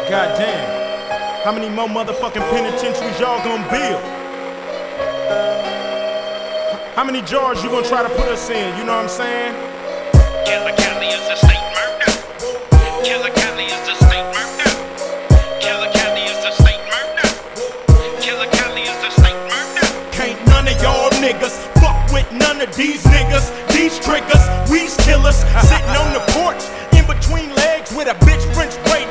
Goddamn. How many more motherfucking penitentiaries y'all gonna build? How many jars you gonna try to put us in? You know what I'm saying? Killer Cali is a state murder. Killer Cali is a state